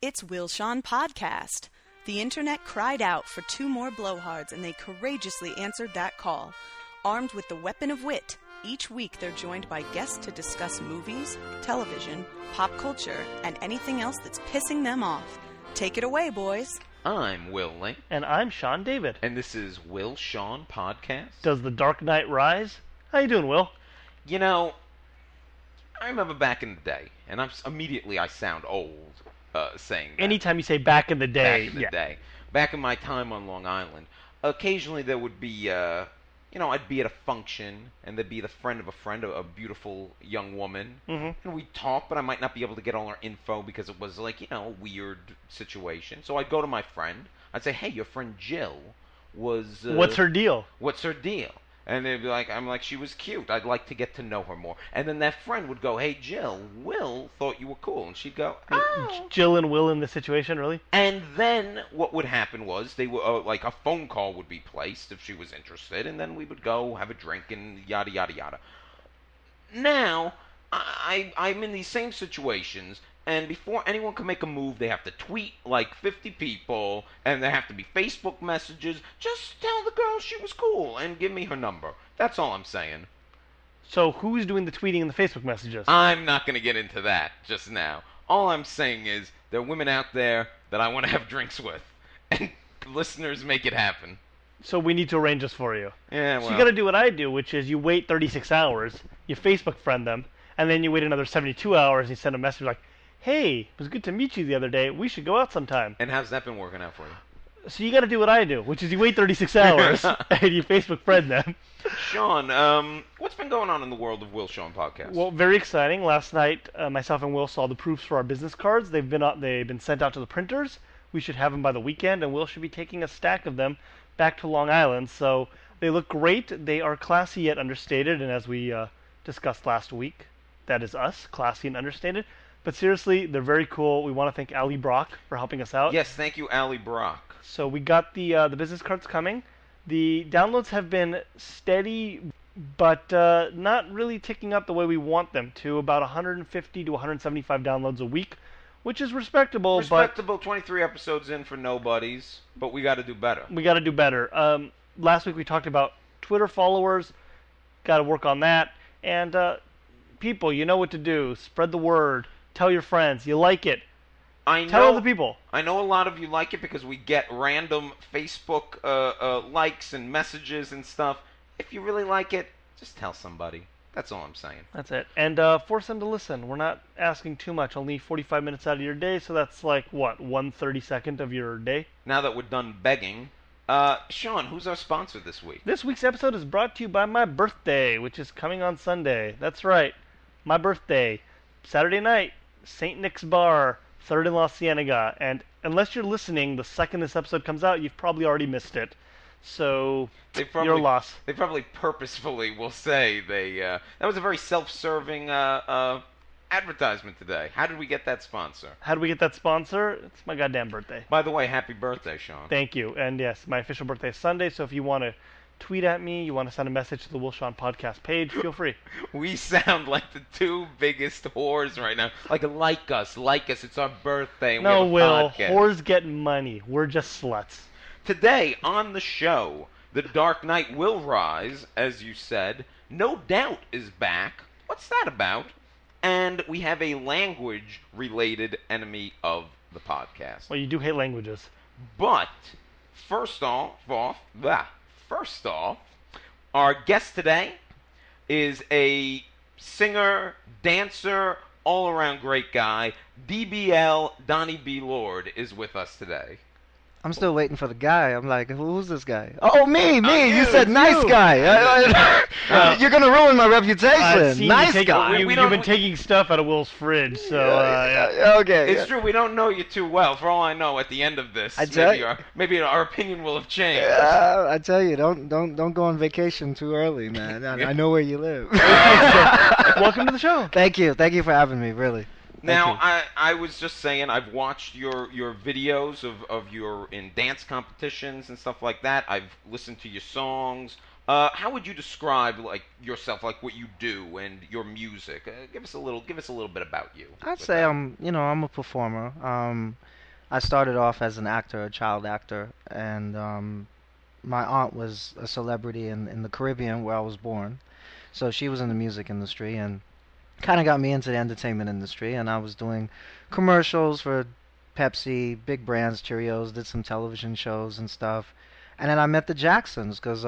It's Will Sean Podcast. The internet cried out for two more blowhards, and they courageously answered that call. Armed with the weapon of wit, each week they're joined by guests to discuss movies, television, pop culture, and anything else that's pissing them off. Take it away, boys. I'm Will Link. And I'm Sean David. And this is Will Sean Podcast. Does the Dark Knight rise? How you doing, Will? You know, I remember back in the day, and I sound old saying that. Anytime you say back in the day. Back in the day. Back in my time on Long Island, occasionally there would be, I'd be at a function, and there'd be the friend, a beautiful young woman, and we'd talk, but I might not be able to get all our info because it was like, a weird situation. So I'd go to my friend, I'd say, hey, your friend Jill was... What's her deal? What's her deal? And they'd be like, she was cute. I'd like to get to know her more. And then that friend would go, hey, Jill, Will thought you were cool. And she'd go, oh. Jill and Will in this situation, really? And then what would happen was they would, a phone call would be placed if she was interested. And then we would go have a drink and yada, yada, yada. Now, I'm in these same situations. And before anyone can make a move, they have to tweet like 50 people, and there have to be Facebook messages. Just tell the girl she was cool and give me her number. That's all I'm saying. So who's doing the tweeting and the Facebook messages? I'm not going to get into that just now. All I'm saying is there are women out there that I want to have drinks with, and listeners make it happen. So we need to arrange this for you. Yeah, well. So you got to do what I do, which is you wait 36 hours, you Facebook friend them, and then you wait another 72 hours and you send a message like, hey, it was good to meet you the other day. We should go out sometime. And how's that been working out for you? So you got to do what I do, which is you wait 36 hours and you Facebook friend them. Sean, what's been going on in the world of Will Sean Podcast? Well, very exciting. Last night, myself and Will saw the proofs for our business cards. They've been sent out to the printers. We should have them by the weekend, and Will should be taking a stack of them back to Long Island. So they look great. They are classy yet understated, and as we discussed last week, that is us, classy and understated. But seriously, they're very cool. We want to thank Ali Brock for helping us out. Yes, thank you, Ali Brock. So we got the business cards coming. The downloads have been steady, but not really ticking up the way we want them to. About 150 to 175 downloads a week, which is respectable. Respectable, 23 episodes in for nobodies, but we got to do better. We got to do better. Last week we talked about Twitter followers. Got to work on that. And people, you know what to do. Spread the word. Tell your friends. You like it. Tell other people. I know a lot of you like it because we get random Facebook likes and messages and stuff. If you really like it, just tell somebody. That's all I'm saying. That's it. And force them to listen. We're not asking too much. Only 45 minutes out of your day, so that's like, what, 1/32 of your day? Now that we're done begging, Sean, who's our sponsor this week? This week's episode is brought to you by my birthday, which is coming on Sunday. That's right. My birthday. Saturday night. St. Nick's Bar, 3rd and La Cienega, and unless you're listening the second this episode comes out, you've probably already missed it. So, your loss. They probably purposefully will say that was a very self-serving advertisement today. How did we get that sponsor? How did we get that sponsor? It's my goddamn birthday. By the way, happy birthday, Sean. Thank you. And yes, my official birthday is Sunday, so if you want to tweet at me, you want to send a message to the Will Sean Podcast page, feel free. We sound like the two biggest whores right now. Like us, it's our birthday. And no, we have a Will, podcast. Whores get money. We're just sluts. Today on the show, The Dark Knight will rise, as you said. No Doubt is back. What's that about? And we have a language-related enemy of the podcast. Well, you do hate languages. But, first off, our guest today is a singer, dancer, all-around great guy. DBL, Donnie B. Lord, is with us today. I'm still waiting for the guy. I'm like, who's this guy? Oh, me. You said you. Nice guy. You're going to ruin my reputation. Nice guy. You've been taking stuff out of Will's fridge, so... Okay. It's true, we don't know you too well. For all I know, at the end of this, maybe our opinion will have changed. I tell you, don't go on vacation too early, man. I know where you live. Welcome to the show. Thank you. Thank you for having me, really. Now, I was just saying, I've watched your videos of your in dance competitions and stuff like that. I've listened to your songs. How would you describe like yourself, like what you do and your music? Give us a little bit about you. I'd with say that. I'm a performer. I started off as an actor, a child actor, and my aunt was a celebrity in the Caribbean where I was born. So she was in the music industry and kind of got me into the entertainment industry. And I was doing commercials for Pepsi, big brands, Cheerios, did some television shows and stuff. And then I met the Jacksons because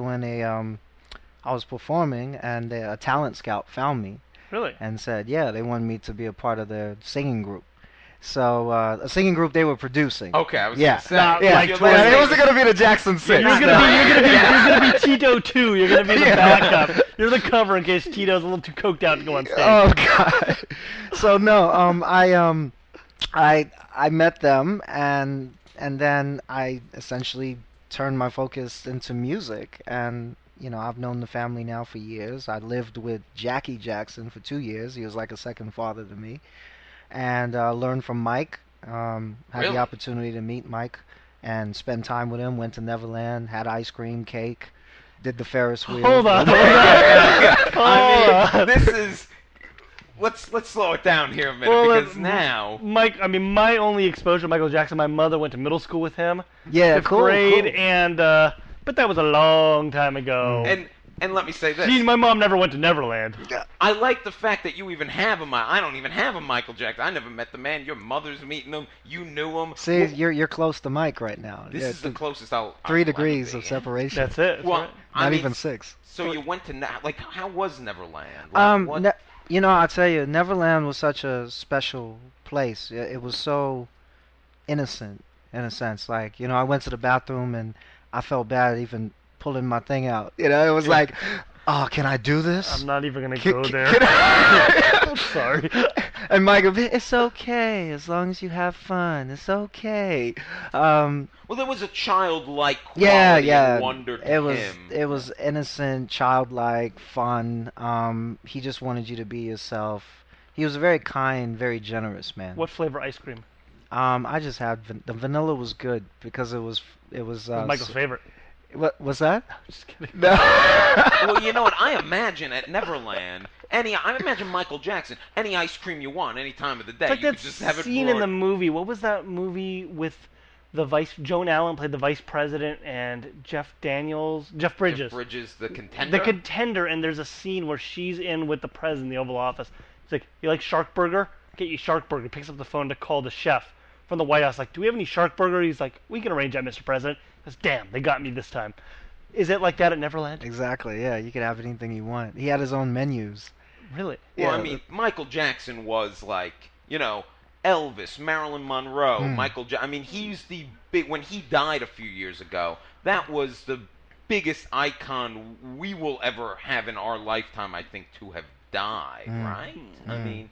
I was performing and a talent scout found me Really? and said, yeah, they wanted me to be a part of their singing group. So a singing group they were producing. Okay, I was Yeah. gonna say. Nah, Yeah, like you're Twins. it wasn't gonna be the Jackson Six. You're gonna no. be Tito too. You're gonna be the backup. You're the cover in case Tito's a little too coked out to go on stage. Oh God. So no, I met them and then I essentially turned my focus into music and I've known the family now for years. I lived with Jackie Jackson for 2 years. He was like a second father to me, and learned from Mike. Had Really? the opportunity to meet Mike and spend time with him. Went to Neverland, had ice cream, cake, did the Ferris wheel. Hold on. I Oh. mean, this is. Let's slow it down here a minute Well, because now. Mike, I mean, my only exposure to Michael Jackson, my mother went to middle school with him, Yeah, fifth cool, grade, cool. and but that was a long time ago. And let me say this. See, my mom never went to Neverland. I like the fact that you even have I don't even have a Michael Jackson. I never met the man. Your mother's meeting him. You knew him. See, Well, you're close to Mike right now. this Yeah, is the closest I'll 3 ever degrees be. of separation. That's it. That's Well, right. I Not mean, even 6. So you went to like how was Neverland? Like, what? I'll tell you, Neverland was such a special place. It was so innocent in a sense. Like, I went to the bathroom and I felt bad even pulling my thing out. It was like, oh, can I do this? I'm not even gonna Can- go can- there. can I- I'm sorry. And Mike would be, it's okay as long as you have fun. It's okay. Well, there was a childlike quality Yeah. and wonder to It was him. it was innocent, childlike, fun. He just wanted you to be yourself. He was a very kind, very generous man. What flavor ice cream? I just had the vanilla was good because it was Michael's favorite. What was that? Just kidding. No. Well, you know what? I imagine at Neverland, I imagine Michael Jackson, any ice cream you want, any time of the day, It's like you that could just have it scene in the brought- movie. What was that movie with the Joan Allen played the vice president and Jeff Bridges. Jeff Bridges, the contender. The contender, and there's a scene where she's in with the president in the Oval Office. It's like, you like shark burger? Get you shark burger. Picks up the phone to call the chef from the White House. Like, do we have any shark burger? He's like, we can arrange that, Mr. President. He goes, damn, they got me this time. Is it like that at Neverland? Exactly. Yeah, you could have anything you want. He had his own menus. Really? Well, Yeah. I mean, Michael Jackson was like, Elvis, Marilyn Monroe, I mean, he's the big. When he died a few years ago, that was the biggest icon we will ever have in our lifetime, I think, to have died. Right? I mean,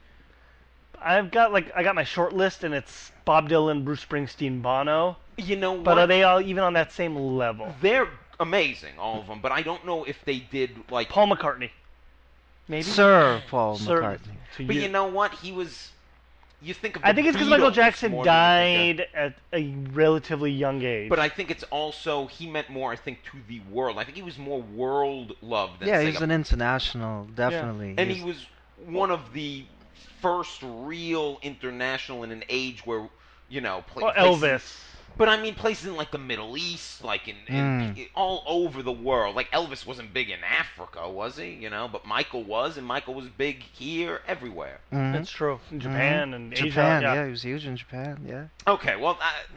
I got my short list, and it's Bob Dylan, Bruce Springsteen, Bono. you know But what? are they all even on that same level? They're amazing, all of them. But I don't know if they did like. Paul McCartney. Maybe? Sir Paul Sir- McCartney. to But you know what? He was. You think of. I the think it's because Michael Beatles Jackson more than you think died at a relatively young age. But I think it's also he meant more. I think to the world. I think he was more world loved than Yeah, say, he's an international, definitely. and He's- he was one of the first real international in an age where Well, Elvis. But I mean places in like the Middle East, like in all over the world. Like Elvis wasn't big in Africa, was he? But Michael was, and Michael was big here, everywhere. Mhm. That's true. In Japan and Asia. Japan, Yeah. he was huge in Japan, yeah. Okay, well,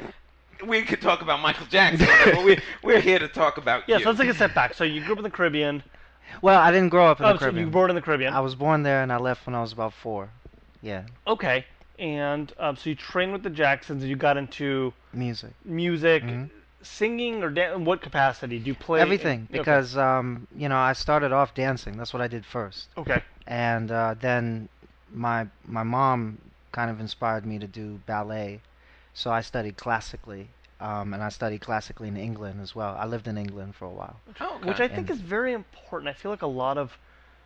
we could talk about Michael Jackson, but we're here to talk about Yeah, you. so let's take a step back. So you grew up in the Caribbean. Well, I didn't grow up in the So Caribbean. you were born in the Caribbean. I was born there and I left when I was about 4. Yeah, Okay. And so you trained with the Jacksons and you got into music. music, Mhm. singing, or in what capacity? Do you play? Everything, Okay. because I started off dancing. That's what I did first. Okay. And then my mom kind of inspired me to do ballet, so I studied classically, and I studied classically in England as well. I lived in England for a while. Oh, okay. Which I think And- is very important. I feel like a lot of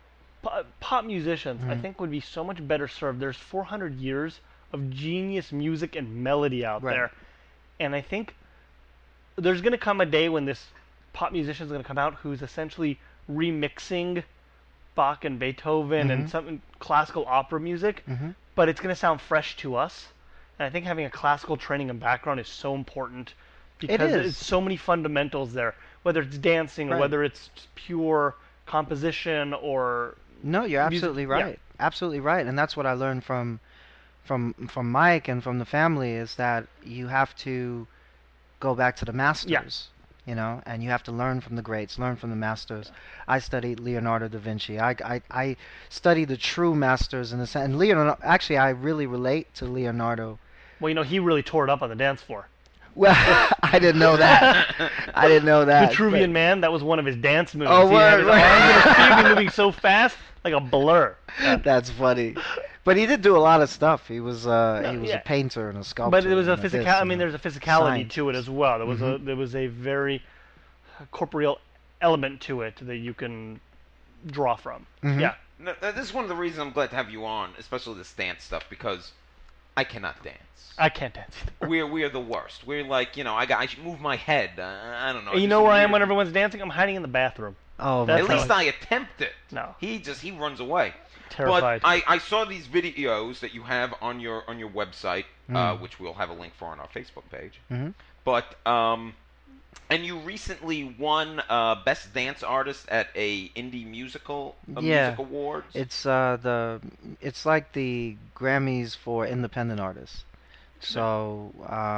pop musicians, I Mhm. think, would be so much better served. There's 400 years of genius music and melody out Right. there, and I think there's going to come a day when this pop musician is going to come out who's essentially remixing Bach and Beethoven and some classical opera music, but it's going to sound fresh to us. And I think having a classical training and background is so important because is. there's so many fundamentals there, whether it's dancing or Right. whether it's pure composition or No, you're absolutely yeah. right. Absolutely right. And that's what I learned from Mike and from the family is that you have to go back to the masters. You know, and you have to learn from the greats, learn from the masters. I studied Leonardo da Vinci. I studied the true masters in the sense. And Leonardo, actually, I really relate to Leonardo. well, he really tore it up on the dance floor. Well, I didn't know that. I didn't know that. Vitruvian Man, that was one of his dance moves. Oh, he had word, his right. arms and his feet be moving so fast, like a blur. That's funny. But he did do a lot of stuff. He was yeah. a painter and a sculptor. But there was a and physical. this I and mean, that. there's a physicality Science. to it as well. There was a very corporeal element to it that you can draw from. Yeah. No, this is one of the reasons I'm glad to have you on, especially this dance stuff, because I cannot dance. I can't dance either. We're the worst. We're like, I should move my head. I don't know. And you It's know just where I am weird. when everyone's dancing? I'm hiding in the bathroom. Oh, That's At how least I- I attempt it. No. He runs away. Terrified. But I saw these videos that you have on your website, which we'll have a link for on our Facebook page. Mhm. But and you recently won Best Dance Artist at a indie musical music awards. It's it's like the Grammys for independent artists. So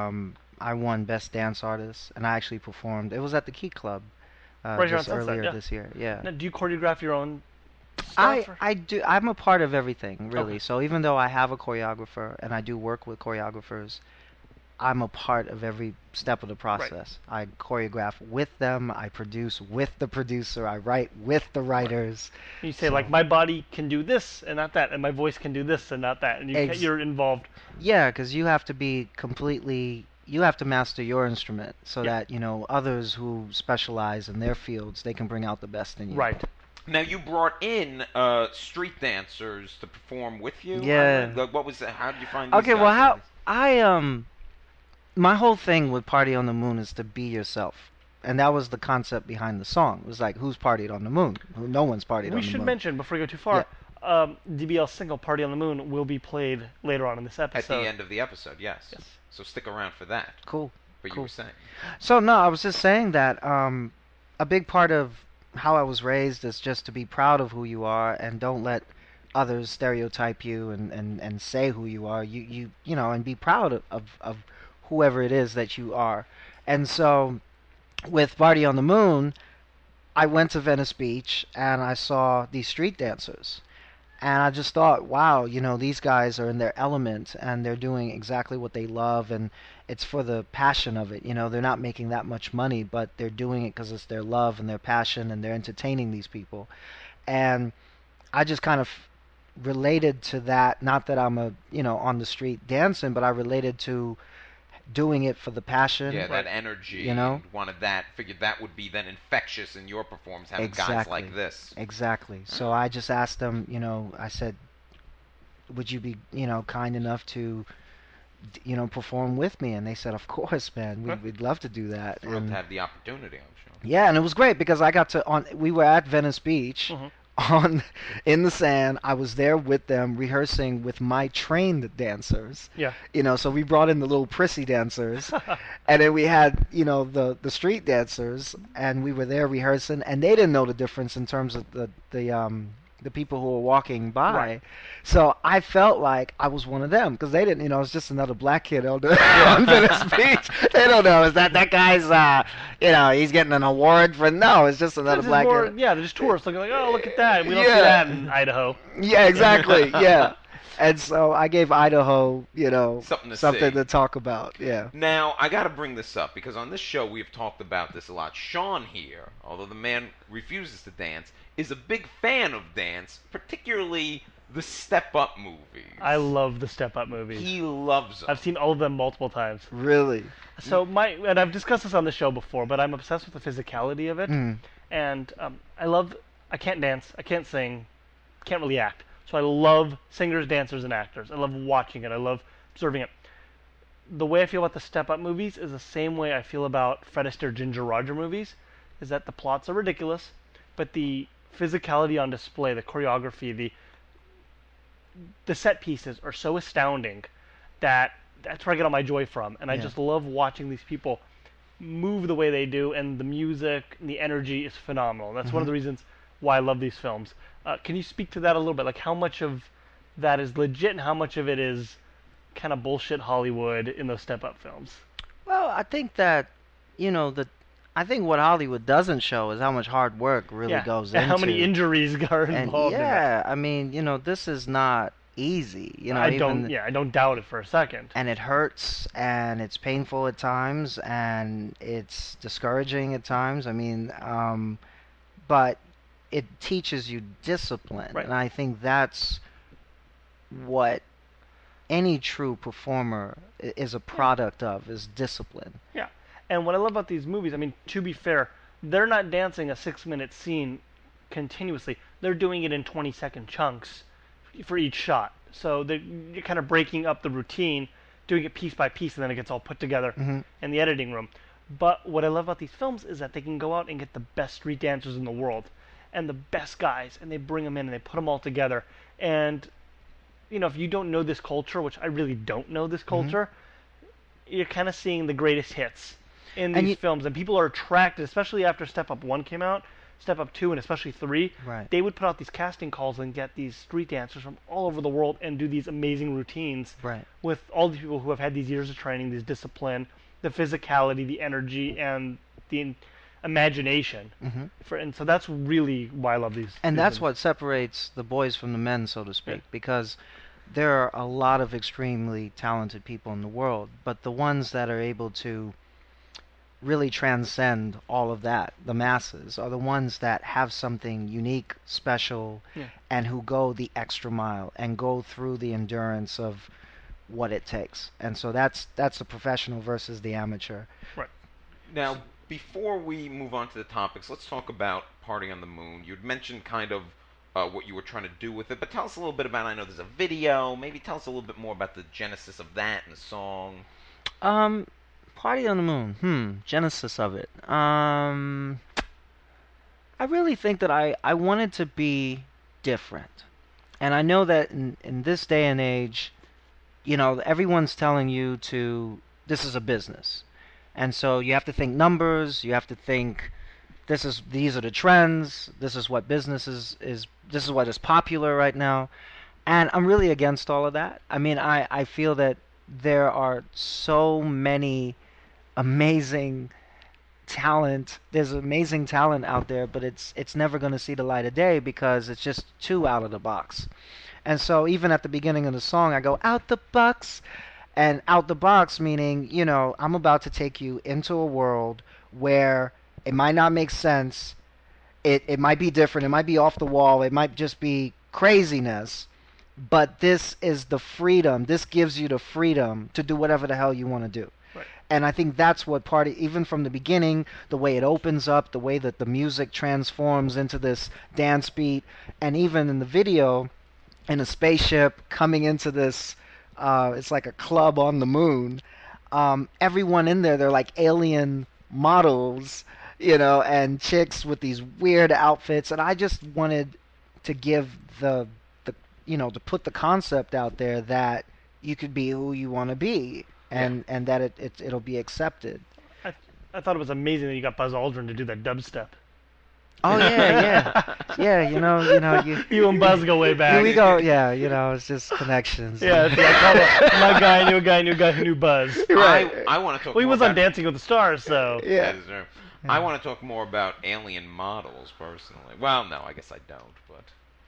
I won Best Dance Artist, and I actually performed. It was at the Key Club Right here on just Sunset, earlier yeah. this year. Yeah. Now, do you choreograph your own stuff? I do. I'm a part of everything, really. Okay. So even though I have a choreographer and I do work with choreographers, I'm a part of every step of the process. I choreograph with them. I produce with the producer. I write with the writers. You say, So- like, my body can do this and not that, and my voice can do this and not that, and you're involved. Yeah, because you have to be completely. You have to master your instrument so Yeah. that others who specialize in their fields, they can bring out the best in you. Right. Now you brought in street dancers to perform with you. Yeah. Like, what was that? How did you find? These Okay, guys? well, my whole thing with Party on the Moon is to be yourself. And that was the concept behind the song. It was like, who's partied on the moon? No one's partied on the We moon. should mention, before we go too far, DBL's single Party on the Moon will be played later on in this At episode. the end of the episode, yes. Yes. So stick around for that. Cool. But you Cool. were saying. So, no, I was just saying that a big part of how I was raised is just to be proud of who you are and don't let others stereotype you and say who you are. You know, and be proud of whoever it is that you are. And so with Party on the Moon, I went to Venice Beach and I saw these street dancers. And I just thought, wow, these guys are in their element and they're doing exactly what they love, and it's for the passion of it. They're not making that much money, but they're doing it because it's their love and their passion, and they're entertaining these people. And I just kind of related to that. Not that I'm on the street dancing, but I related to doing it for the passion. Yeah, that energy. Wanted that. Figured that would be then infectious in your performance, having guys Exactly. like this. Exactly. So I just asked them, I said, would you be, kind enough to, perform with me? And they said, of course, man, we'd love to do that. Thrilled And to have the opportunity, I'm sure. yeah, and it was great because I got to, we were at Venice Beach. In the sand. I was there with them rehearsing with my trained dancers. Yeah. So we brought in the little prissy dancers, and then we had the street dancers, and we were there rehearsing, and they didn't know the difference in terms of the people who were walking by. Right. So I felt like I was one of them because they didn't. It was just another black kid on Venice Beach. They don't know is that guy's he's getting an award for. No, it's just another black kid. Yeah, they're just tourists looking like, oh, look at that. We don't Yeah. see that in Idaho. Yeah, exactly. Yeah. And so I gave Idaho, Something to see. to talk about. Yeah. Now, I got to bring this up because on this show we have talked about this a lot. Sean here, although the man refuses to dance, is a big fan of dance, particularly the Step Up movies. I love the Step Up movies. He loves them. I've seen all of them multiple times. Really. So and I've discussed this on the show before, but I'm obsessed with the physicality of it. And I can't dance, I can't sing, can't really act. So I love singers, dancers, and actors. I love watching it. I love observing it. The way I feel about the Step Up movies is the same way I feel about Fred Astaire, Ginger Roger movies. is that the plots are ridiculous, but the physicality on display, the choreography, the set pieces are so astounding that that's where I get all my joy from. And I just love watching these people move the way they do, and the music and the energy is phenomenal. That's one of the reasons why I love these films. Can you speak to that a little bit? Like, how much of that is legit and how much of it is kind of bullshit Hollywood in those step-up films? Well, I think that, I think what Hollywood doesn't show is how much hard work really goes and into. how many injuries are involved in that. I mean, this is not easy. I don't doubt it for a second. And it hurts, and it's painful at times, and it's discouraging at times. I mean, but it teaches you discipline, right. And I think that's what any true performer is a product of, is discipline. Yeah. And what I love about these movies, I mean, to be fair, they're not dancing a 6-minute scene continuously. They're doing it in 20-second chunks for each shot. So you're kind of breaking up the routine, doing it piece by piece, and then it gets all put together in the editing room. But what I love about these films is that they can go out and get the best street dancers in the world and the best guys, and they bring them in and they put them all together. And, if you don't know this culture, which I really don't know this culture, you're kind of seeing the greatest hits in these films. And people are attracted, especially after Step Up 1 came out, Step Up 2, and especially 3. Right. They would put out these casting calls and get these street dancers from all over the world and do these amazing routines with all these people who have had these years of training, this discipline, the physicality, the energy, and the imagination. And so that's really why I love these. And that's what separates the boys from the men, so to speak, because there are a lot of extremely talented people in the world, but the ones that are able to really transcend all of that, the masses, are the ones that have something unique, special, and who go the extra mile and go through the endurance of what it takes. And so that's the professional versus the amateur. Right. Now, before we move on to the topics, let's talk about Party on the Moon. You'd mentioned kind of what you were trying to do with it, but tell us a little bit about, I know there's a video, maybe tell us a little bit more about the genesis of that and the song. Party on the Moon, genesis of it. I really think that I wanted to be different. And I know that in this day and age, everyone's telling you this is a business. And so you have to think numbers, you have to think these are the trends, this is what business is this is what is popular right now. And I'm really against all of that. I mean, I feel that there are so many amazing talent. There's amazing talent out there, but it's never going to see the light of day because it's just too out of the box. And so even at the beginning of the song, I go, out the box. And out the box meaning, I'm about to take you into a world where it might not make sense. It might be different. It might be off the wall. It might just be craziness. But this is the freedom. This gives you the freedom to do whatever the hell you want to do. Right. And I think that's what even from the beginning, the way it opens up, the way that the music transforms into this dance beat, and even in the video, in a spaceship coming into this, it's like a club on the moon. Everyone in there, they're like alien models, and chicks with these weird outfits. And I just wanted to give to put the concept out there that you could be who you want to be, and that it'll be accepted. I thought it was amazing that you got Buzz Aldrin to do that dubstep. Oh yeah. You and Buzz go way back. We go, it's just connections. Yeah, it's like, my guy knew a guy who knew Buzz. Right. I want to talk. Well, he more was about, on Dancing with the Stars, so yeah. I want to talk more about alien models personally. Well, no, I guess I don't,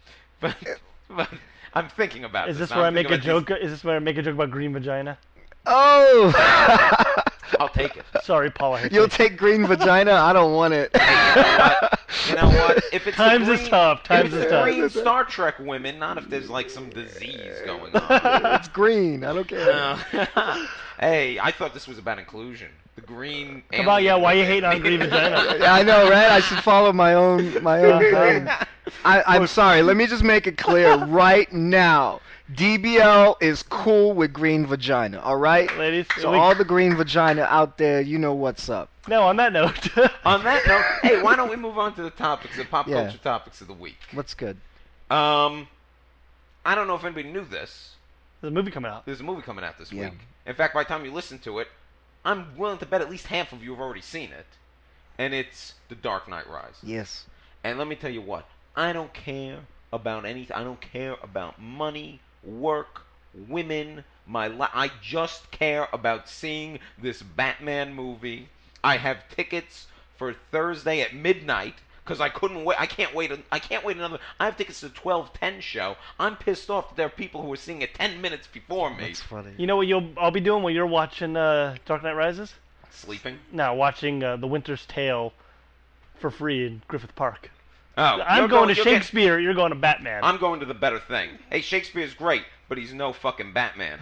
but I'm thinking about Is this. this where I make a joke? Is this where I make a joke about green vagina? Oh! I'll take it. Sorry, Paul. You'll take green vagina? I don't want it. You know what? If it's Times is tough. If it's green Star Trek women, not if there's like some disease going on. It's green. I don't care. Hey, I thought this was about inclusion. The green. Come on, why you hating on green vagina? Yeah, I know, right? I should follow my own thing. I'm sorry. Let me just make it clear right now. DBL is cool with green vagina, all right? Ladies, So all the green vagina out there, you know what's up. Now, on that note. On that note, hey, why don't we move on to the topics, the pop Yeah. culture topics of the week? What's good? I don't know if anybody knew this. There's a movie coming out. There's a movie coming out this Yeah. week. In fact, by the time you listen to it, I'm willing to bet at least half of you have already seen it. And it's The Dark Knight Rises. Yes. And let me tell you what, I don't care about anything. I don't care about money, work, women, I just care about seeing this Batman movie. I have tickets for Thursday at midnight because I couldn't wait. I can't wait another. I have tickets to the 12:10 show. I'm pissed off that there are people who are seeing it 10 minutes before me. That's funny. You know what I'll be doing while you're watching Dark Knight Rises? Sleeping? No, watching The Winter's Tale for free in Griffith Park. Oh, I'm going to Shakespeare. You're going to Batman. I'm going to the better thing. Hey, Shakespeare's great, but he's no fucking Batman.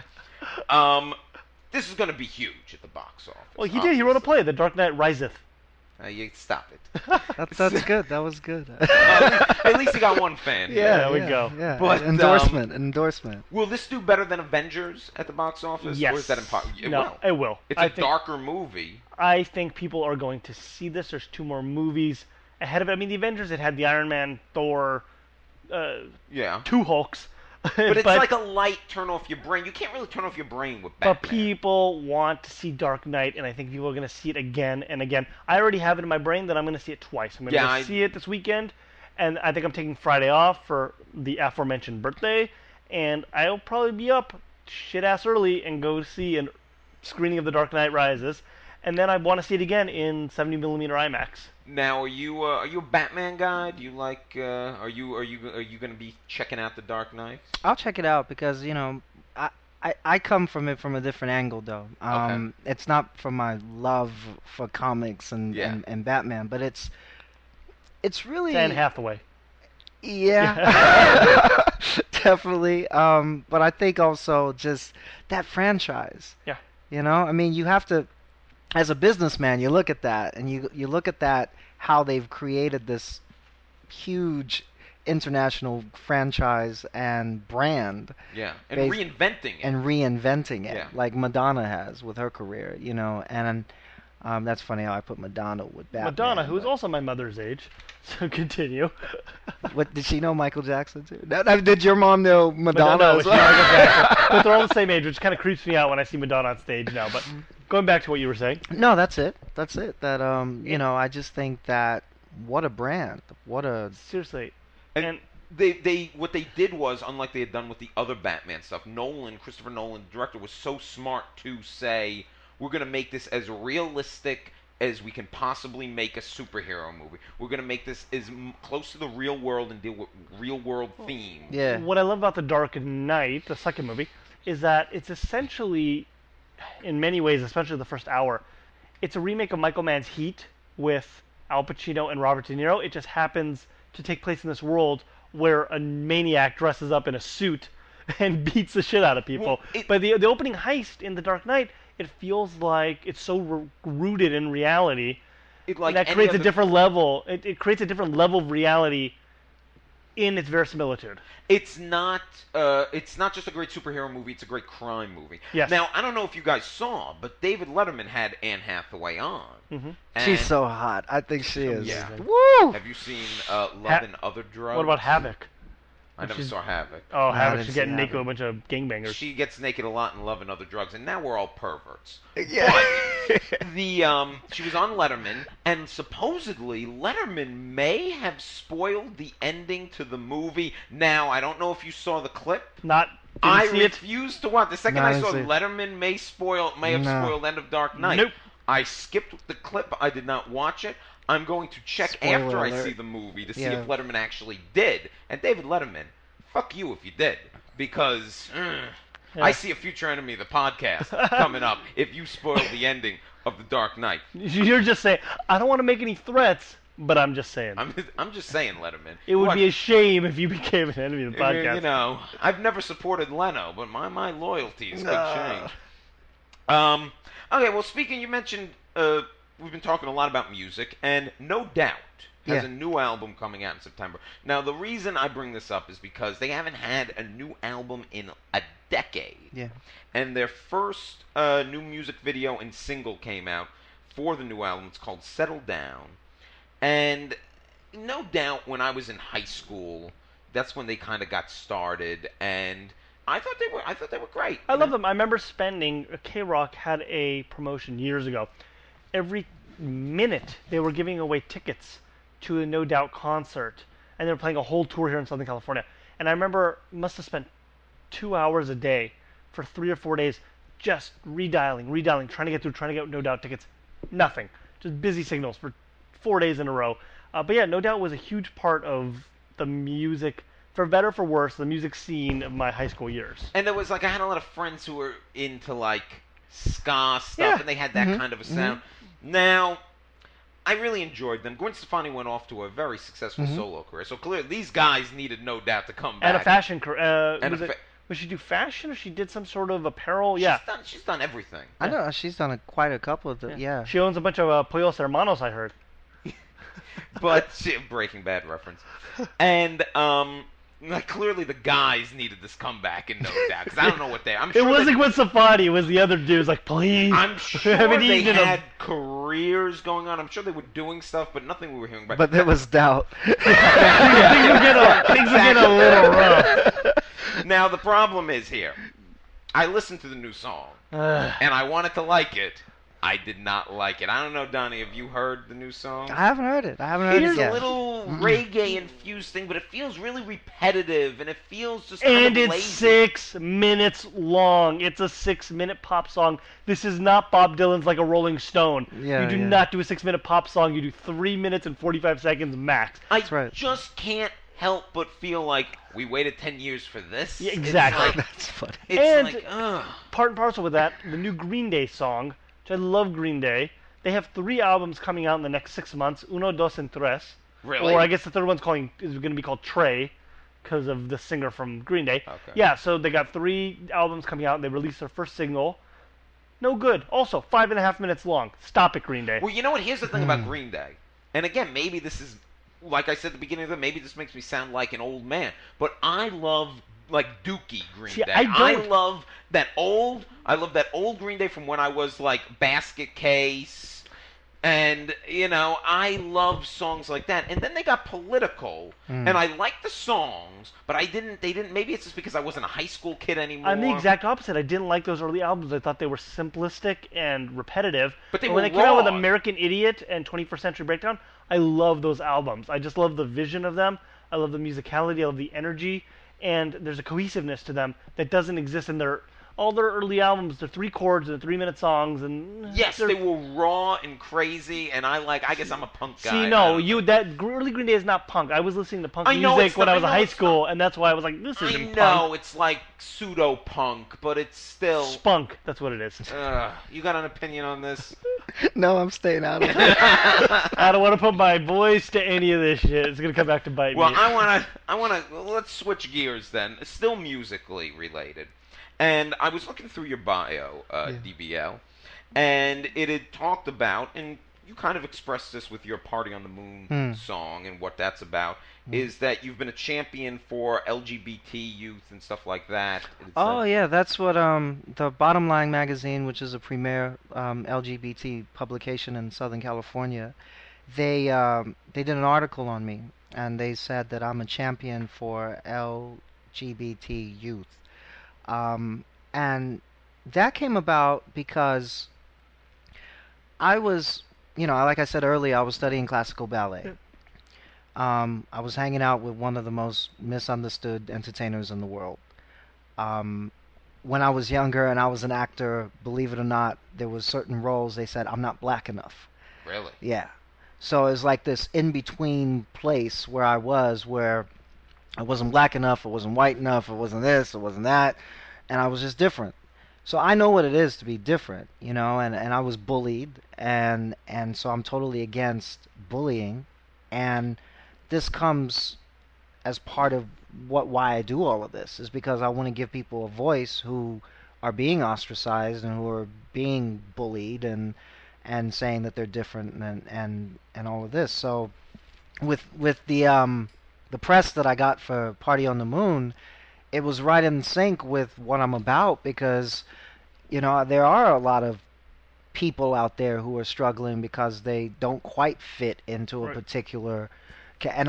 This is going to be huge at the box office. Well, he did. He wrote a play, The Dark Knight Riseth. You stop it. That's good. That was good. At least he got one fan. There we go. Yeah. But, endorsement. Will this do better than Avengers at the box office? Yes. Or is that impossible? No, it will. It's I a think, darker movie. I think people are going to see this. There's 2 more movies ahead of it. I mean, the Avengers, it had the Iron Man, Thor, Yeah. 2 Hulks. But it's like a light turn off your brain. You can't really turn off your brain with Batman. But people want to see Dark Knight, and I think people are going to see it again and again. I already have it in my brain that I'm going to see it twice. I'm going to see it this weekend, and I think I'm taking Friday off for the aforementioned birthday, and I'll probably be up shit-ass early and go see a screening of The Dark Knight Rises, and then I want to see it again in 70mm IMAX. Now, are you a Batman guy? Do you like? Are you going to be checking out The Dark Knight? I'll check it out because I come from it from a different angle though. Okay. It's not from my love for comics and Batman, but it's really Anne Hathaway. Yeah, definitely. But I think also just that franchise. Yeah. You know, I mean, you have to, as a businessman, you look at that and you look at that how they've created this huge international franchise and brand. Yeah, and reinventing it. Like Madonna has with her career, you know, and that's funny how I put Madonna with Batman. Madonna, who is also my mother's age, so continue. What, did she know Michael Jackson too? Did your mom know Madonna No, as but well? but they're all the same age, which kind of creeps me out when I see Madonna on stage now. But going back to what you were saying. No, that's it. That you know, I just think that what a brand, what a Seriously. And they what they did was, unlike they had done with the other Batman stuff, Christopher Nolan, the director, was so smart to say, we're going to make this as realistic as we can possibly make a superhero movie. We're going to make this as close to the real world and deal with real world themes. Yeah. What I love about The Dark Knight, the second movie, is that it's essentially, in many ways, especially the first hour, it's a remake of Michael Mann's Heat with Al Pacino and Robert De Niro. It just happens to take place in this world where a maniac dresses up in a suit and beats the shit out of people. But the opening heist in The Dark Knight, it feels like it's so rooted in reality. That creates a different level. It creates a different level of reality in its verisimilitude. It's not just a great superhero movie, it's a great crime movie. Yes. Now, I don't know if you guys saw, but David Letterman had Anne Hathaway on. Mm-hmm. She's so hot. I think she is. Yeah. Woo! Have you seen Love and Other Drugs? What about Havoc? I never saw Havoc. Oh, I Havoc. didn't She's see getting naked with a Havoc. bunch of gangbangers. She gets naked a lot in Love and Other Drugs, and now we're all perverts. Yeah. She was on Letterman, and supposedly Letterman may have spoiled the ending to the movie. Now, I don't know if you saw the clip. I refuse to watch. The second No, I I saw didn't see it. Letterman may have spoiled End of Dark Knight. Nope. I skipped the clip. I did not watch it. I'm going to check Spoiler after alert. I see the movie to see Yeah. if Letterman actually did. And David Letterman, fuck you if you did, because I see a future enemy of the podcast coming up if you spoil the ending of The Dark Knight. You're just saying, I don't want to make any threats, but I'm just saying. I'm just saying, Letterman. It would be a shame if you became an enemy of the podcast. You know, I've never supported Leno, but my loyalties could change. Okay, well, you mentioned we've been talking a lot about music, and No Doubt has Yeah. a new album coming out in September. Now, the reason I bring this up is because they haven't had a new album in a decade. Yeah. And their first new music video and single came out for the new album. It's called Settle Down. And no doubt when I was in high school, that's when they kind of got started, and I thought they were great. I love them. I remember spending K-Rock had a promotion years ago. Every minute they were giving away tickets to a No Doubt concert, and they were playing a whole tour here in Southern California. And I remember must have spent 2 hours a day for 3 or 4 days just redialing, trying to get No Doubt tickets. Nothing. Just busy signals for 4 days in a row. But yeah, No Doubt was a huge part of the music, for better or for worse, the music scene of my high school years. And there was like I had a lot of friends who were into like ska stuff, Yeah. and they had that kind of a sound. Now, I really enjoyed them. Gwen Stefani went off to a very successful solo career, so clearly these guys needed No Doubt to come back. And a fashion career. And Was she do fashion, or she did some sort of apparel? Yeah. She's done everything. I know she's done quite a couple of the. Yeah. She owns a bunch of Pollos Hermanos, I heard. But Breaking Bad reference. And like clearly the guys needed this comeback in No Doubt, because I don't know what they. I'm It sure wasn't Gwen Stefani. It was the other dudes. Like, please. I'm sure haven't they eaten them. had careers going on. I'm sure they were doing stuff, but nothing we were hearing about. But there was doubt. things will get a little rough. Now the problem is here. I listened to the new song, and I wanted to like it. I did not like it. I don't know, Donnie. Have you heard the new song? I haven't heard it. I haven't heard It's it yet. a little reggae-infused thing, but it feels really repetitive, and it feels just kind And of it's lazy. 6 minutes long. It's a 6-minute pop song. This is not Bob Dylan's like a Rolling Stone. Yeah, you do yeah. not do a 6-minute pop song. You do 3 minutes and 45 seconds max. I That's right. just can't help but feel like we waited 10 years for this. Yeah, exactly. It's like, That's funny. And- like ugh. Part and parcel with that, the new Green Day song, which I love Green Day. They have 3 albums coming out in the next 6 months. Uno, dos, and tres. Really? Or I guess the third one's is going to be called Trey, because of the singer from Green Day. Okay. Yeah, so they got 3 albums coming out. They released their first single. No good. Also, 5.5 minutes long. Stop it, Green Day. Well, you know what? Here's the thing about Green Day. And again, maybe this is, like I said at the beginning of it, maybe this makes me sound like an old man. But I love, like, Dookie Green See, Day. I don't- love that old Green Day from when I was, like, Basket Case. And, you know, I love songs like that. And then they got political. And I like the songs, but maybe it's just because I wasn't a high school kid anymore. I'm the exact opposite. I didn't like those early albums. I thought they were simplistic and repetitive. But they when were they came out with raw. American Idiot and 21st Century Breakdown, I love those albums. I just love the vision of them. I love the musicality. I love the energy. And there's a cohesiveness to them that doesn't exist in all their early albums. They're 3 chords and 3-minute songs, and Yes, they're- they were raw and crazy, and I guess I'm a punk guy. See, I no, don't- early Green Day is not punk. I was listening to punk I know music it's when not- I was I in know high it's school, and that's why I was like, this I isn't know it's like pseudo punk, but it's still. Spunk. That's what it is. You got an opinion on this? No, I'm staying out of it. I don't want to put my voice to any of this shit. It's gonna come back to bite Well, me. I wanna. Let's switch gears then. It's still musically related, and I was looking through your bio, DBL, and it had talked about, and you kind of expressed this with your "Party on the Moon" song and what that's about. Is that you've been a champion for LGBT youth and stuff like that? Oh yeah, that's what the Bottom Line magazine, which is a premier LGBT publication in Southern California, they did an article on me, and they said that I'm a champion for LGBT youth, and that came about because I was, like I said earlier, I was studying classical ballet. I was hanging out with one of the most misunderstood entertainers in the world. When I was younger and I was an actor, believe it or not, there was certain roles they said I'm not black enough. Really? Yeah. So it was like this in-between place where I wasn't black enough, I wasn't white enough, I wasn't this, I wasn't that, and I was just different. So I know what it is to be different, and I was bullied, and so I'm totally against bullying, and this comes as part of why I do all of this, is because I want to give people a voice who are being ostracized and who are being bullied, and and saying that they're different and all of this. So with the press that I got for Party on the Moon, it was right in sync with what I'm about, because there are a lot of people out there who are struggling because they don't quite fit into a Right. particular and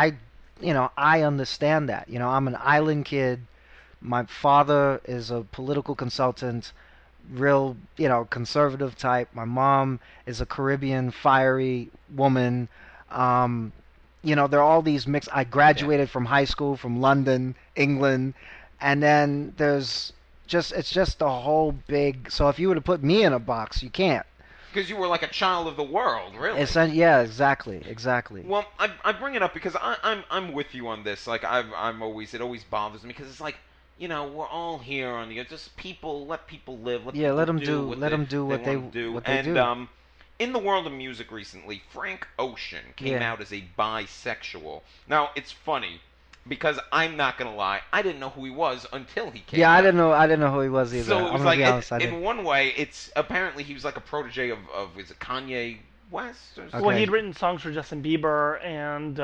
I understand that. I'm an island kid. My father is a political consultant, real, conservative type. My mom is a Caribbean fiery woman. There are all these mixed. I graduated from high school from London, England, and then it's just a whole big. So if you were to put me in a box, you can't. Because you were like a child of the world, really. Yeah, exactly. Well, I bring it up because I'm with you on this. Like it always bothers me because it's like, we're all here on the just let people live. Let them do what they do. And in the world of music recently, Frank Ocean came out as a bisexual. Now it's funny because I'm not gonna lie, I didn't know who he was until he came. Yeah, out. I didn't know who he was either. So it was I'm like in one way, it's apparently he was like a protege of is it Kanye West or something? Well, he'd written songs for Justin Bieber, and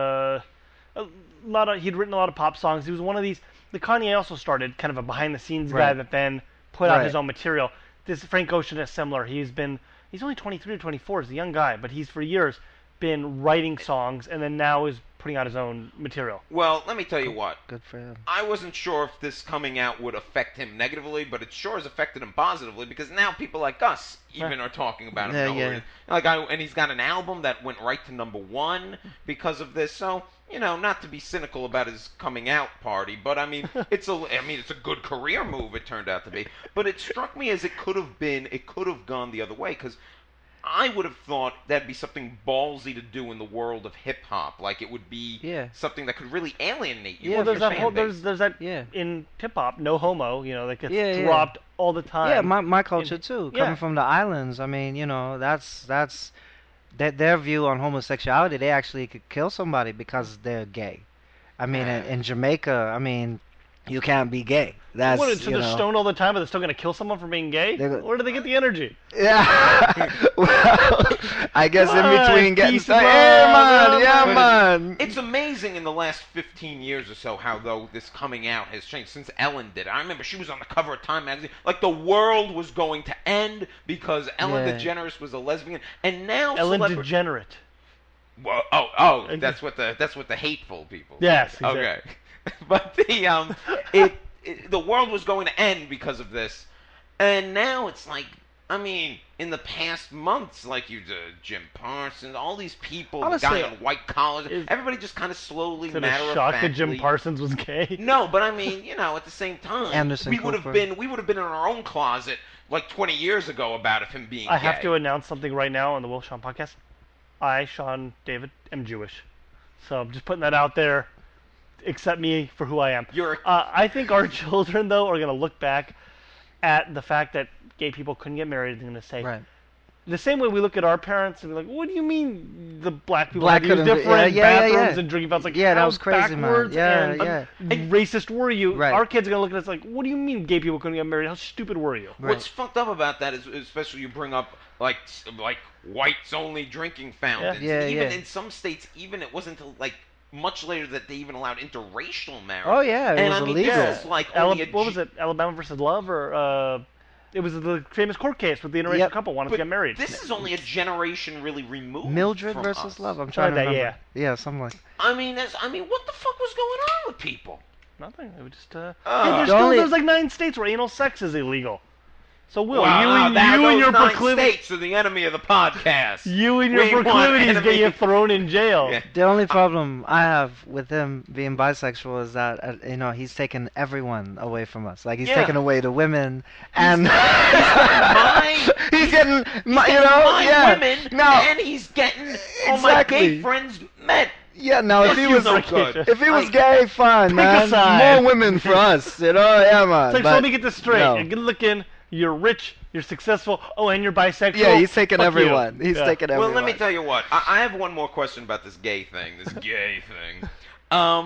he'd written a lot of pop songs. He was one of these. The Kanye also started kind of a behind-the-scenes guy that then put out his own material. This Frank Ocean is similar. He's only 23 or 24. He's a young guy, but he's for years been writing songs, and then now is putting out his own material. Well, let me tell you what. Good for him. I wasn't sure if this coming out would affect him negatively, but it sure has affected him positively because now people like us even are talking about him. And he's got an album that went right to #1 because of this. So, not to be cynical about his coming out party, but I mean, it's a good career move. It turned out to be, but it struck me as it could have gone the other way because I would have thought that'd be something ballsy to do in the world of hip hop. Like it would be something that could really alienate you. Yeah, there's that in hip hop, no homo. That gets dropped all the time. Yeah, my culture too. Coming from the islands, I mean, that's their view on homosexuality. They actually could kill somebody because they're gay. I mean, in Jamaica, I mean, you can't be gay. That's they're stoned all the time, but they're still going to kill someone for being gay? Where do they get the energy? Yeah. Well, I guess in between getting man. It's amazing in the last 15 years or so how though this coming out has changed since Ellen did it. I remember she was on the cover of Time magazine, like the world was going to end because Ellen DeGeneres was a lesbian, and now Ellen DeGenerate. Well, that's what the hateful people. Yes. Exactly. Okay. But the world was going to end because of this, and now it's like, I mean, in the past months, like Jim Parsons, all these people, honestly, the guy on white collars, everybody just kind of slowly, matter of factly. Shocked that Jim Parsons was gay. No, but I mean, at the same time, we would have been in our own closet like 20 years ago about him being gay. I have to announce something right now on the Will Sean podcast. I, Sean David, am Jewish, so I'm just putting that out there. Accept me for who I am. I think our children, though, are going to look back at the fact that gay people couldn't get married and going to say, the same way we look at our parents and be like, what do you mean the black people had to use different bathrooms and drinking fountains? Like, that was crazy, man. And racist were you? Right. Our kids are going to look at us like, what do you mean gay people couldn't get married? How stupid were you? Right. What's fucked up about that is, especially you bring up, like whites-only drinking fountains. Even in some states, it wasn't until, much later that they even allowed interracial marriage. Oh yeah, it was illegal. This is like what was it? Alabama versus Love, or it was the famous court case with the interracial couple wanted to get married. This is only a generation really removed. Mildred from versus us. Love. I'm trying to remember. Yeah, something like. I mean, what the fuck was going on with people? Nothing. It was just there's like 9 states where anal sex is illegal. So Will, you and your proclivities states are the enemy of the podcast. You and your proclivities get you thrown in jail. Yeah. The only problem I have with him being bisexual is that he's taken everyone away from us. Like he's taken away the women, and he's getting my women, and he's getting all my gay friends men. Yeah, now if he was gay, fine, man. More women for us, Yeah, man. It's like, so let me get this straight. No. You're good looking. You're rich, you're successful, and you're bisexual. Yeah, he's taking everyone. He's taking everyone. Well, let me tell you what. I have one more question about this gay thing.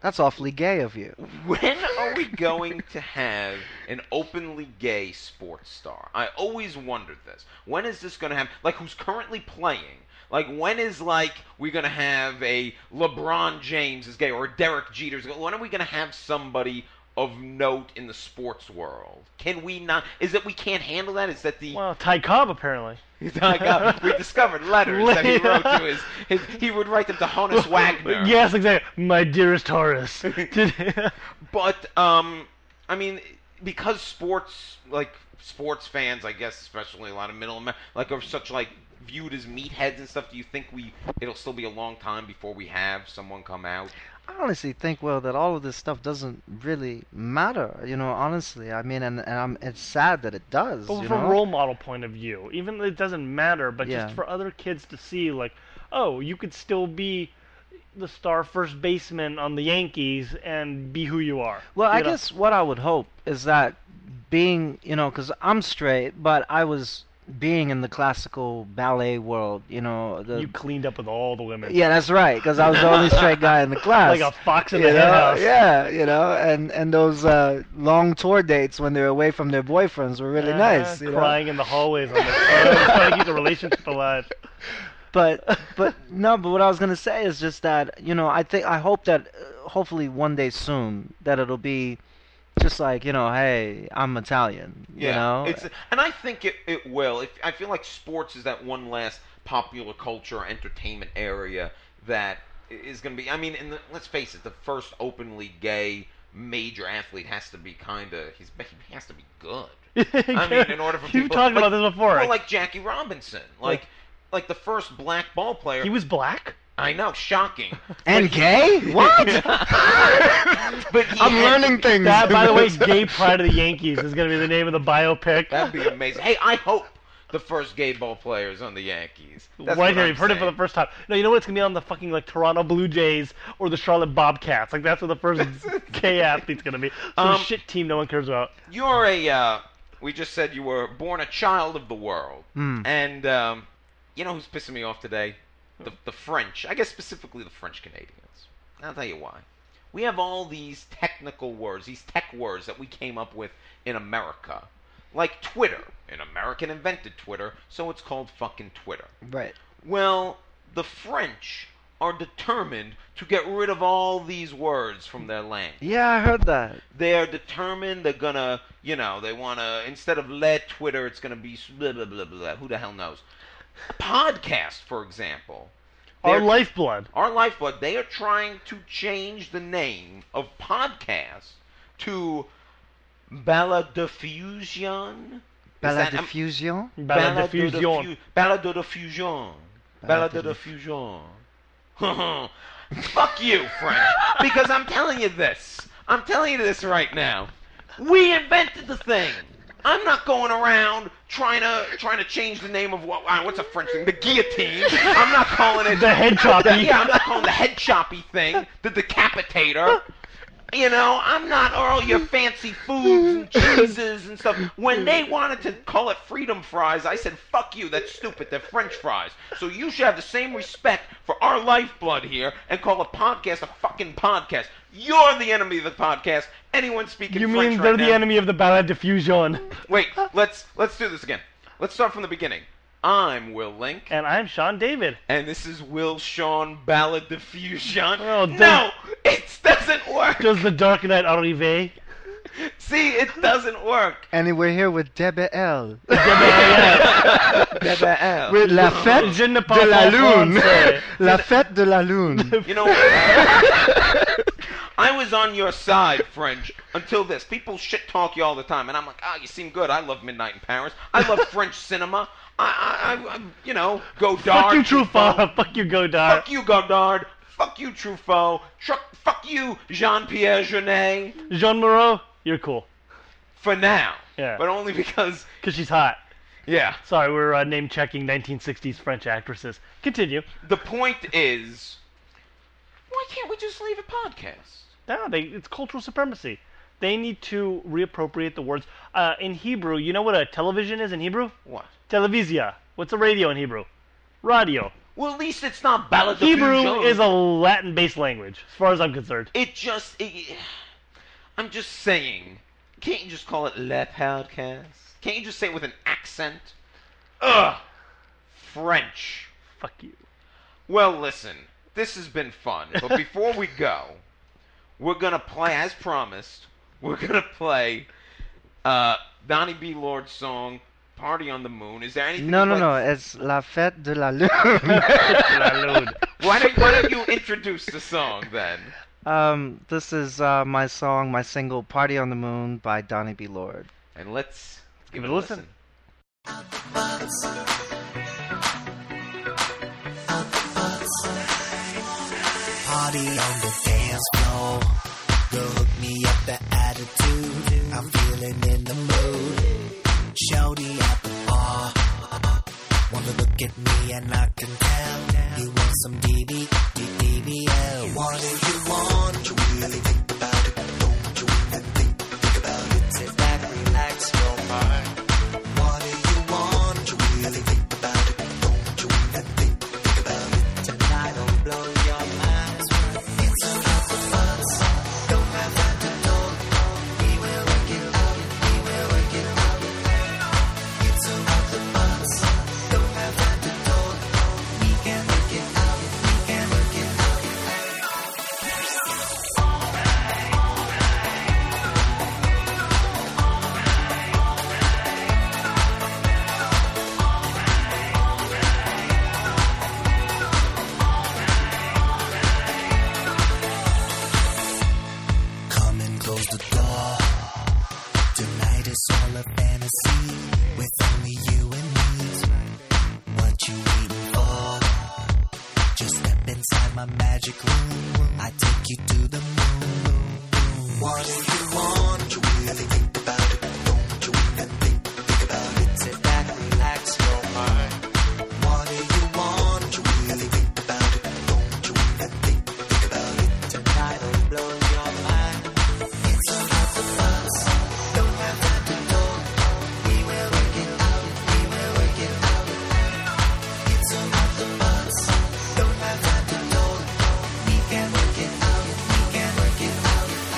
That's awfully gay of you. When are we going to have an openly gay sports star? I always wondered this. When is this going to happen? Like, who's currently playing? Like, when is, like, we going to have a LeBron James is gay or a Derek Jeter's gay? When are we going to have somebody of note in the sports world? Can we not? Is it we can't handle that? Is that the... Well, Ty Cobb, apparently. We discovered letters that he wrote to his he would write them to Honus Wagner. Yes, exactly. My dearest Horace. But, I mean, because sports fans, I guess, especially a lot of middle America, like, are such, like, viewed as meatheads and stuff, do you think it'll still be a long time before we have someone come out? I honestly think, Will, that all of this stuff doesn't really matter. Honestly, I mean, and it's sad that it does. But from a role model point of view, even though it doesn't matter, but just for other kids to see, like, oh, you could still be the star first baseman on the Yankees and be who you are. Well, I guess what I would hope is that being, because I'm straight, but I was being in the classical ballet world, you cleaned up with all the women. Yeah, that's right, because I was the only straight guy in the class. Like a fox in the henhouse. Yeah, and those long tour dates when they're away from their boyfriends were really nice. Crying in the hallways on their trying to keep the relationship alive. But what I was gonna say is just that I hope that hopefully one day soon that it'll be just like, hey, I'm Italian. Yeah, and I think it will. I feel like sports is that one last popular culture or entertainment area that is going to be. I mean, let's face it, the first openly gay major athlete has to be he has to be good. I mean, in order for people. You've talked about this before. Well, like Jackie Robinson, like the first black ball player. He was black? I know, shocking. And gay? What? But I'm learning things. That, by the way, Gay Pride of the Yankees is going to be the name of the biopic. That'd be amazing. Hey, I hope the first gay ball players on the Yankees. That's right here, you've heard it for the first time. No, you know what? It's going to be on the fucking, like, Toronto Blue Jays or the Charlotte Bobcats. Like, that's what the first gay athlete's going to be. Some shit team no one cares about. You're we just said you were born a child of the world. And, you know who's pissing me off today? The French. I guess specifically the French Canadians. I'll tell you why. We have all these technical words, these tech words that we came up with in America. Like Twitter. An American invented Twitter, so it's called fucking Twitter. Right. Well, the French are determined to get rid of all these words from their language. Yeah, I heard that. They're determined, they're gonna, they wanna, instead of let Twitter, it's gonna be blah, blah, blah, blah. Who the hell knows? Podcast, for example. Our lifeblood. Our lifeblood. They are trying to change the name of podcast to Baladiffusion. Baladiffusion? Baladiffusion. Baladiffusion. Baladiffusion. Fuck you, French. Because I'm telling you this. I'm telling you this right now. We invented the thing. I'm not going around trying to change the name of what's a French thing? The guillotine. I'm not calling it the head choppy. I'm not calling the head choppy thing the decapitator. I'm not all your fancy foods and cheeses and stuff. When they wanted to call it freedom fries, I said, fuck you, that's stupid, they're French fries. So you should have the same respect for our lifeblood here and call a podcast a fucking podcast. You're the enemy of the podcast. Anyone speaking French right now... You mean they're the enemy of the Baladiffusion? Wait, let's do this again. Let's start from the beginning. I'm Will Link. And I'm Sean David. And this is Will Sean Baladiffusion. Oh, no, it doesn't work. Does the Dark Knight arrive? See, it doesn't work. And we're here with DBL. DBL. With La Fête de la Lune. La Fête de la Lune. You know, I was on your side, French, until this. People shit talk you all the time, and I'm like, you seem good. I love Midnight in Paris. I love French cinema. I Godard. Fuck you, Truffaut. Fuck you, Godard. Fuck you, Godard. Fuck you, Truffaut. Fuck you, Jean-Pierre Jeunet. Jean Moreau, you're cool. For now. Yeah. But only because... Because she's hot. Yeah. Sorry, we're name-checking 1960s French actresses. Continue. The point is, why can't we just leave a podcast? No, it's cultural supremacy. They need to reappropriate the words. In Hebrew, you know what a television is in Hebrew? What? Televizia. What's a radio in Hebrew? Radio. Well, at least it's not Ballad of Hebrew Fusion. is a Latin-based language, as far as I'm concerned. I'm just saying. Can't you just call it Le Podcast? Can't you just say it with an accent? Ugh! French. Fuck you. Well, listen. This has been fun. But before we go, we're going to play, as promised, we're going to play Donnie B. Lord's song, Party on the Moon. Is there anything... No. It's La Fête de la Lune. Why don't you introduce the song, then? This is my song, my single, Party on the Moon by Donnie B. Lord. And let's give it a listen. Party on the dance floor. Girl, hook me up the attitude. I'm feeling in the mood. Shorty at the bar. Wanna look at me and I can tell. You want some DBL. What do you want? Don't you really think about it? Don't you even think about it? Sit back, relax your mind. What do you want? Don't you really think about it? Don't you even think about it? Tonight I'll blow your mind. It's about the buzz. Don't have time to talk. We will work it out. We will work it out. It's about the buzz. Don't have time to talk. We can work it out. We can work it out. Come and close the door. Tonight is all a fantasy with only you and me. What you waiting for? Just step inside my magic room. I take you to the moon. What do you want? Don't you really think about it? Don't you even think about it? Sit back, relax your mind. What do you want? Don't you really think about it? Don't you even think about it? Tonight I'll blow your mind. It's about the buzz. Don't have time to talk. We will work it out. We will work it out. It's about the buzz. Don't have time to talk. We can work it out. We can work it out.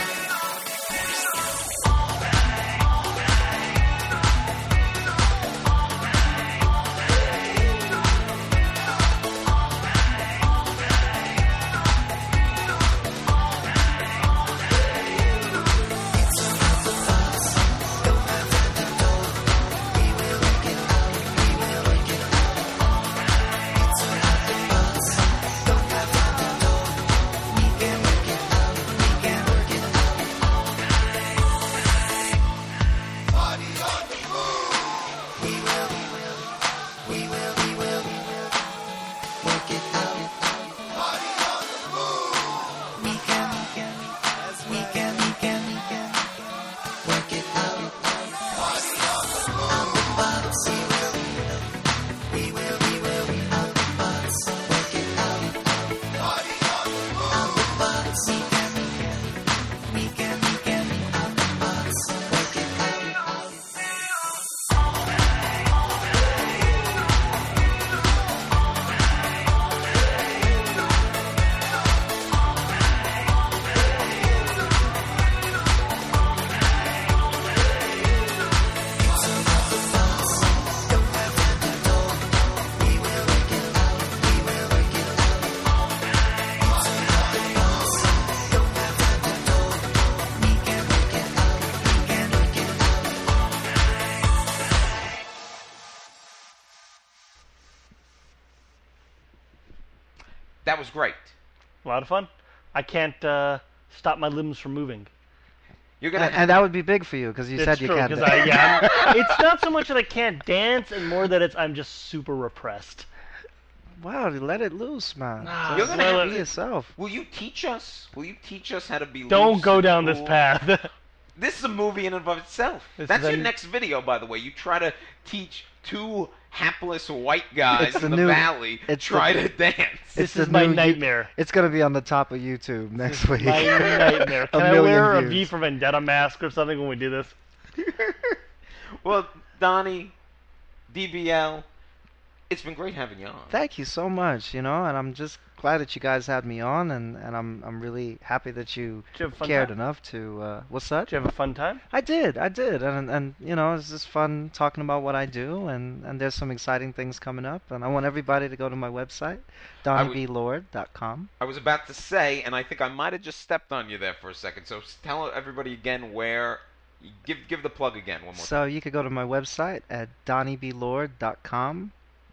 That was great. A lot of fun. I can't stop my limbs from moving. You're gonna And that would be big for you because you It's said you true, can't. 'cause it's not so much that I can't dance, and more that I'm just super repressed. Wow, let it loose, man. Ah, You're gonna well, have Be to- yourself. Will you teach us? Will you teach us how to be Don't loose go and down this cool? path. This is a movie in and of itself. This That's is your a- next video, by the way. You try to teach two hapless white guys It's in the the new- this it's try the- to dance. This the is my new you- nightmare. It's gonna be on the top of YouTube next week. My nightmare. A Can I million wear a views. V for Vendetta mask or something when we do this? Well, Donnie, DBL, It's been great having you on. Thank you so much, and I'm just glad that you guys had me on, and I'm really happy that you Did you have a fun cared time? enough to, what's that? Did you have a fun time? I did, and it's just fun talking about what I do, and there's some exciting things coming up, and I want everybody to go to my website, DonnieBLord.com. I was about to say, and I think I might have just stepped on you there for a second, so tell everybody again where... Give the plug again one more time. So you could go to my website at DonnieBLord.com.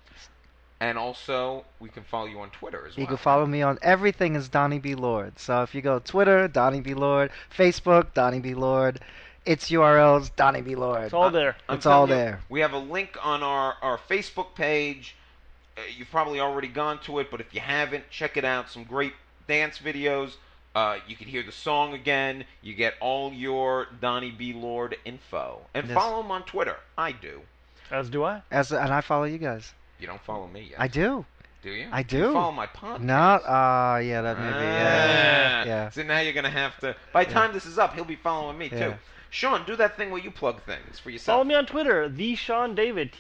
And also, we can follow you on Twitter as well. You can follow me on everything is Donnie B. Lord. So if you go Twitter, Donnie B. Lord, Facebook, Donnie B. Lord, its URLs, Donnie B. Lord. It's all there. It's all telling you, there. We have a link on our Facebook page. You've probably already gone to it, but if you haven't, check it out. Some great dance videos. You can hear the song again. You get all your Donnie B. Lord info. And Yes. follow him on Twitter. I do. As do I. And I follow you guys. You don't follow me yet. I do. Do you? I You do. follow my podcast. Not, yeah, that may be, yeah. So now you're going to have to... By the time this is up, he'll be following me, too. Yeah. Sean, do that thing where you plug things for yourself. Follow me on Twitter, the Sean David,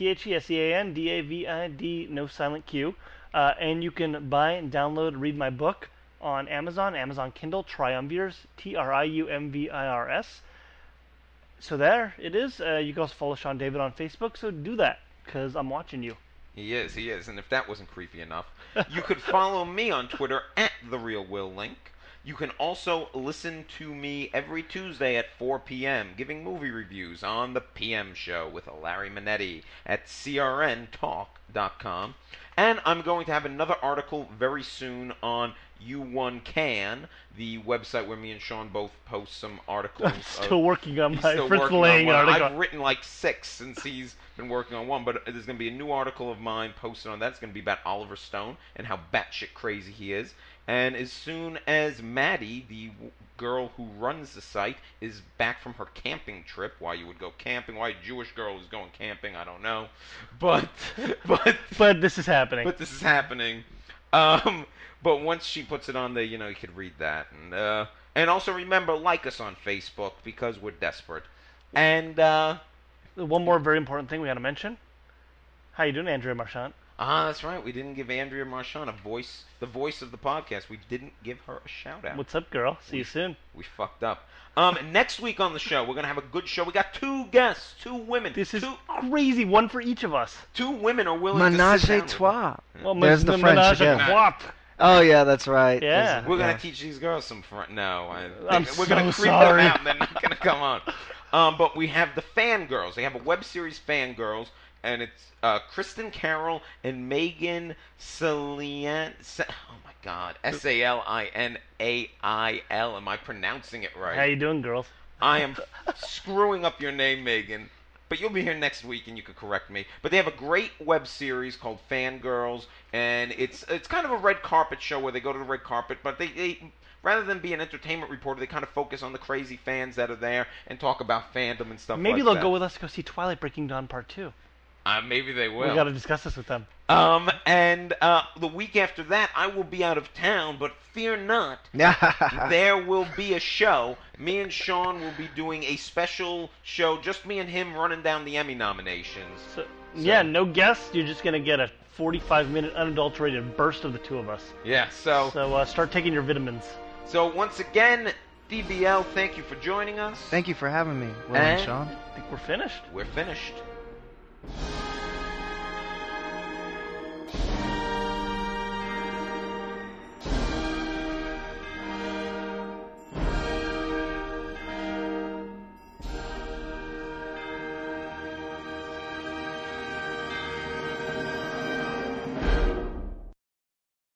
TheSeanDavid, no silent Q. And you can buy and download, read my book on Amazon Kindle, Triumvirs, Triumvirs. So there it is. You can also follow Sean David on Facebook, so do that, because I'm watching you. He is. And if that wasn't creepy enough, you could follow me on Twitter at TheRealWillLink. You can also listen to me every Tuesday at 4 p.m. giving movie reviews on The PM Show with Larry Manetti at crntalk.com. And I'm going to have another article very soon on U1Can, the website where me and Sean both post some articles. I'm still working on He's my still Fritz working on Lang one. article. I've written like 6 since he's been working on one, but there's going to be a new article of mine posted on that. It's going to be about Oliver Stone and how batshit crazy he is. And as soon as Maddie, the girl who runs the site, is back from her camping trip, why you would go camping, why a Jewish girl is going camping, I don't know. But this is happening. But this is happening. But once she puts it on there, you could read that. And also remember, like us on Facebook, because we're desperate. And, one more very important thing we got to mention. How you doing, Andrea Marchand? that's right. We didn't give Andrea Marchand the voice of the podcast. We didn't give her a shout-out. What's up, girl? See you soon. We fucked up. Next week on the show, we're going to have a good show. We got 2 guests, 2 women. This is crazy. One for each of us. 2 women are willing Menage to sit a down trois. Well, There's the French menage a again. trois. Oh, yeah, that's right. Yeah. We're going to teach these girls some No. I'm we're going to so creep sorry. them out and they're not going to come on. But we have the Fangirls. They have a web series, Fangirls, and it's Kristen Carroll and Megan Salian. Oh, my God. Salinail. Am I pronouncing it right? How you doing, girls? I am screwing up your name, Megan. But you'll be here next week and you can correct me. But they have a great web series called Fangirls, and it's kind of a red carpet show where they go to the red carpet, but they rather than be an entertainment reporter, they kind of focus on the crazy fans that are there and talk about fandom and stuff Maybe like they'll that. go with us to go see Twilight Breaking Dawn Part 2. Maybe they will. We got to discuss this with them. And the week after that, I will be out of town, but fear not. There will be a show. Me and Sean will be doing a special show, just me and him running down the Emmy nominations. So, yeah, no guests. You're just going to get a 45-minute unadulterated burst of the 2 of us. Yeah, so start taking your vitamins. So once again, DBL, thank you for joining us. Thank you for having me, Will and Sean. I think we're finished. We're finished.